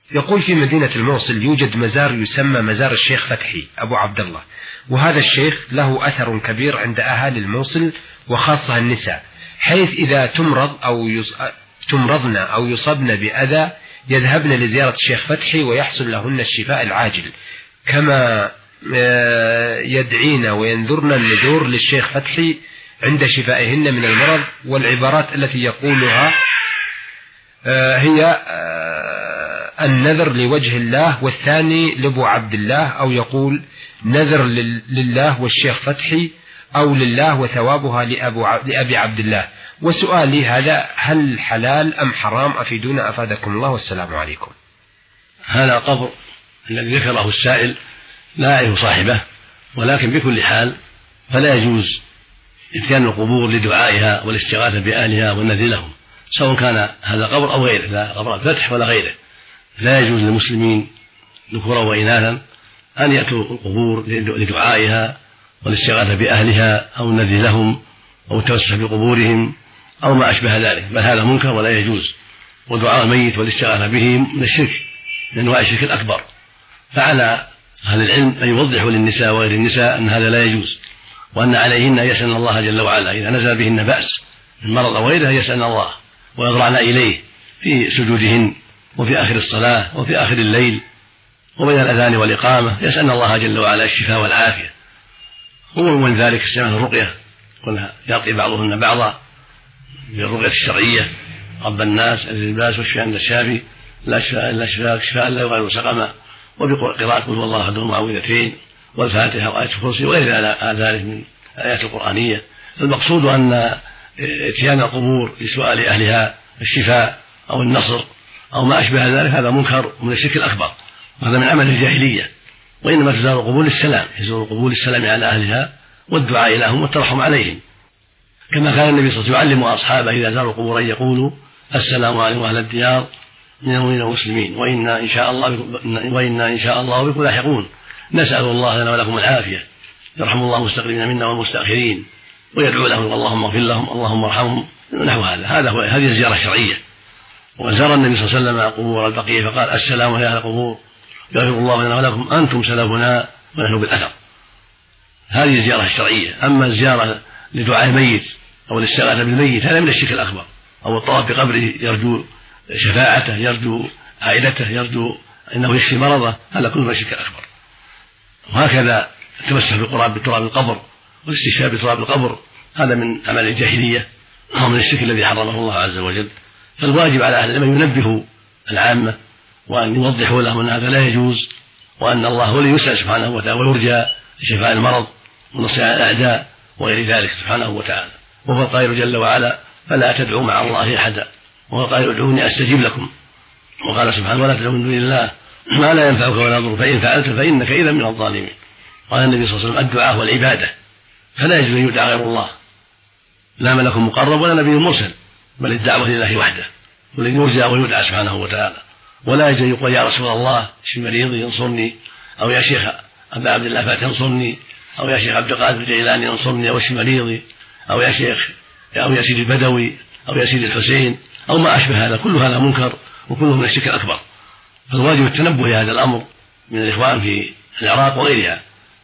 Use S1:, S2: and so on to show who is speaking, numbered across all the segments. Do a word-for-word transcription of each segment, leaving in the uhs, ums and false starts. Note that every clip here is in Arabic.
S1: يقول في مدينة الموصل يوجد مزار يسمى مزار الشيخ فتحي أبو عبد الله، وهذا الشيخ له أثر كبير عند أهالي الموصل وخاصة النساء، حيث إذا تمرض أو يص... تمرضن أو يصبن بأذى يذهبن لزيارة الشيخ فتحي ويحصل لهن الشفاء العاجل، كما يدعين وينذرن النذور للشيخ فتحي عند شفائهن من المرض. والعبارات التي يقولها هي النذر لوجه الله، والثاني لأبو عبد الله، أو يقول نذر لله والشيخ فتحي، أو لله وثوابها لأبي عبد الله. وسؤالي هذا هل حلال أم حرام؟ أفيدونا أفادكم الله، والسلام عليكم.
S2: هذا القبر الذي ذكره السائل لا يعرف صاحبه، ولكن بكل حال فلا يجوز إتيان القبور لدعائها والاستغاثة بأهلها والنذر لهم، سواء كان هذا قبر أو غيره، لا قبر الفتح ولا غيره. لا يجوز للمسلمين ذكورا وإناثا أن يأتوا القبور لدعائها والاستغاثة بأهلها أو النذر لهم أو التوسع بقبورهم أو ما أشبه ذلك، بل هذا منكر ولا يجوز. ودعاء الميت والاستغاثة به من الشرك، من أنواع الشرك الأكبر. فعلى أهل العلم أن يوضحوا للنساء وغير النساء أن هذا لا يجوز، وأن عليهن أن يسألن الله جل وعلا إذا نزل بهن بأس من مرض أو غيره يسألن الله ويضرعن إليه في سجودهن وفي آخر الصلاة وفي آخر الليل وبين الأذان والإقامة، يسألن الله جل وعلا الشفاء والعافية. ومن ذلك استعمال الرقية، يرقي بعضهن بعضا بالرقية الشرعية: رب الناس الباس والشفاء عند الشافي لا شفاء إلا شفاء شفاء لا يغادر سقما، وبقراءة قل هو الله أحد المعوذتين والفاتحة وآية الكرسي وغير ذلك من الآيات القرآنية. المقصود أن اتيان القبور لسؤال أهلها الشفاء أو النصر أو ما أشبه ذلك هذا منكر من الشرك الأكبر، وهذا من عمل الجاهلية. وإنما تزار القبور للسلام، يزور القبور للسلام على أهلها والدعاء لهم والترحم عليهم، كما كان النبي صلى الله عليه وسلم يعلم أصحابه إذا زاروا القبور أن يقولوا: السلام عليكم أهل الديار من المؤمنين والمسلمين وإنا إن شاء الله وإنا إن شاء الله بكم لاحقون، نسأل الله لنا ولكم العافية، يرحم الله المستقدمين منا والمستأخرين، ويدعو لهم: اللهم اغفر لهم، اللهم ارحمهم، نحو هذا. هذا هو هذه الزيارة الشرعية. وزار النبي صلى الله عليه وسلم قبور البقية فقال: السلام على أهل القبور، يغفر الله لنا ولكم، أنتم سلفنا ونحن بالأثر. هذه الزيارة الشرعية. أما الزيارة لدعاء الميت أو الاستغاثة بالميت هذا من الشرك الأكبر، أو الطواف بقبره يرجو شفاعته، يرجو عائلته، يرجو أنه يشفي مرضه، هذا كله من الشرك الأكبر. وهكذا التمسح بتراب القبر والاستشفاء بتراب القبر هذا من أعمال الجاهلية ومن الشرك الذي حرمه الله عز وجل. فالواجب على أهل العلم أن ينبهوا العامة وأن يوضحوا لهم أن هذا لا يجوز، وأن الله هو الذي يسأل سبحانه وتعالى ويرجى لشفاء المرض ونصر على الأعداء وغير ذلك سبحانه وتعالى. وهو القائل جل وعلا: فلا تدعوا مع الله أحدا، وهو القائل: ادعوني أستجب لكم. وقال سبحانه: ولا تدعوا من دون الله ما لا ينفعك ولا يضرك، فإن فعلت فإنك إذا من الظالمين. قال النبي صلى الله عليه وسلم: الدعاء والعبادة، فلا يجوز أن يدعى غير الله، لا ملك مقرب ولا نبي مرسل، بل الدعوة لله وحده، والذي يرجى ويدعى سبحانه وتعالى. ولا يجوز يقول: يا رسول الله اشف مريضي انصرني، أو يا شيخ أبا عبد الله فاتح انصرني، أو يا شيخ عبد القادر الجيلاني انصرني أو اشف مريضي، أو يا شيخ أو يا سيدي البدوي أو يا سيدي الحسين أو ما أشبه هذا. كل هذا منكر وكله من الشرك الأكبر. فالواجب التنبه لهذا الأمر من الإخوان في العراق وغيرها.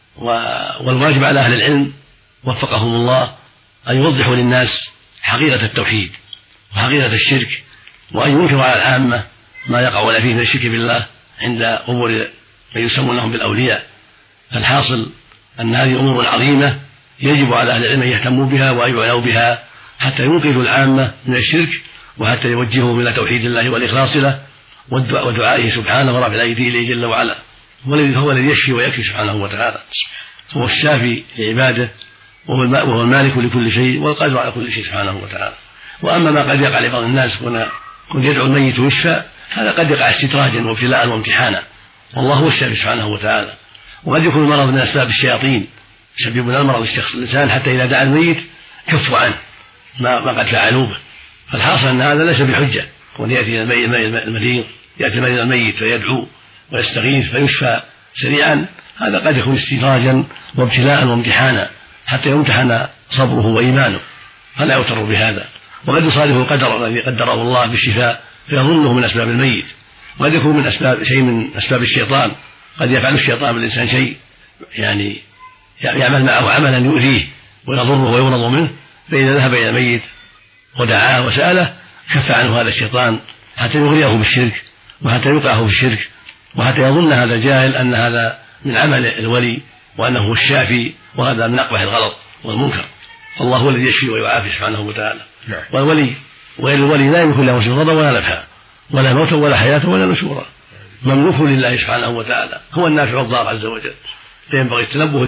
S2: والواجب على أهل العلم وفقهم الله أن يوضحوا للناس حقيقة التوحيد وحقيقة الشرك، وأن ينكروا على العامة ما يقعون فيه من الشرك بالله عند قبور من يسمونهم بالأولياء. فالحاصل أن هذه أمور عظيمة يجب على أهل العلم أن يهتموا بها وأن يعنوا بها حتى ينقذوا العامة من الشرك، وحتى يوجههم إلى توحيد الله والإخلاص له ودعائه سبحانه ورفع الأيدي إليه جل وعلا. هو الذي يشفي ويكفي سبحانه وتعالى، هو الشافي لعباده، وهو المالك لكل شيء والقادر على كل شيء سبحانه وتعالى. وأما ما قد يقع لبعض الناس كن يدعو الميت ويشفى، هذا قد يقع استدراجا وابتلاء وامتحانا، والله هو الشافي سبحانه وتعالى. وقد يكون المرض من أسباب الشياطين يسببون المرض الشخص الإنسان حتى إذا دعا الميت كفوا عنه ما قد فعلوا به. فالحاصل أن هذا ليس بحجة، وأن يأتي المريض يأتي المريض الميت فيدعو ويستغيث فيشفى سريعا، هذا قد يكون استدراجا وابتلاء وامتحانا حتى يمتحن صبره وإيمانه، فلا يغتر بهذا. وقد يصادف القدر الذي قدره الله بالشفاء فيظنه من أسباب الميت، وقد يكون من أسباب شيء من أسباب الشيطان، قد يفعل الشيطان بالإنسان شيء يعني يعمل معه عملا يؤذيه ويضره ويغضب منه، فإذا ذهب إلى الميت ودعاه وسأله كف عنه هذا الشيطان حتى يغريه بالشرك وحتى يوقعه في الشرك وحتى يظن هذا الجاهل أن هذا من عمل الولي وأنه هو الشافي، وهذا من أقبح الغلط والمنكر. فالله هو الذي يشفي ويعافي سبحانه وتعالى. والولي وغير الولي لا يملك له ضرا ولا نفعا ولا موتا ولا حياة ولا نشورا، مملوك لله سبحانه وتعالى، هو النافع الضار عز وجل، فينبغي التنبه